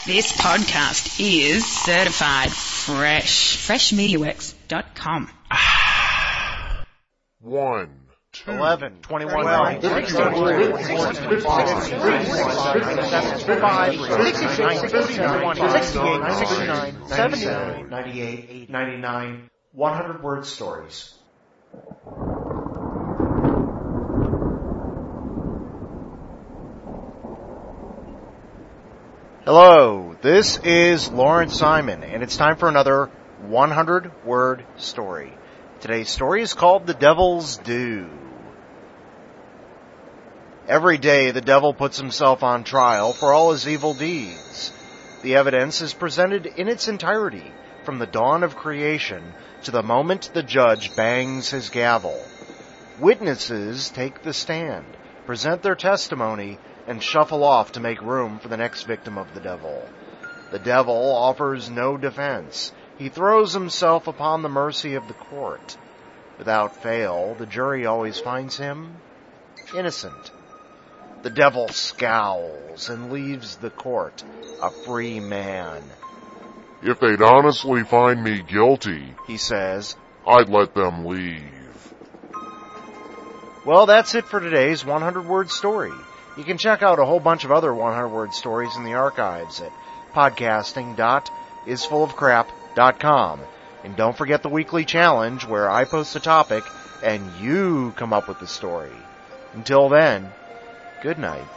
This podcast is certified fresh. FreshMediaWorks.com. 1, 2, 11, 21, 12, 98, 99, 100-word stories. Hello, this is Lawrence Simon, and it's time for another 100-word story. Today's story is called The Devil's Due. Every day the devil puts himself on trial for all his evil deeds. The evidence is presented in its entirety, from the dawn of creation to the moment the judge bangs his gavel. Witnesses take the stand, present their testimony, and shuffle off to make room for the next victim of the devil. The devil offers no defense. He throws himself upon the mercy of the court. Without fail, the jury always finds him innocent. The devil scowls and leaves the court a free man. If they'd honestly find me guilty, He says, I'd let them leave. well, that's it for today's 100-word story. You can check out a whole bunch of other 100-word stories in the archives at podcasting.isfullofcrap.com. And don't forget the weekly challenge where I post a topic and you come up with the story. Until then, good night.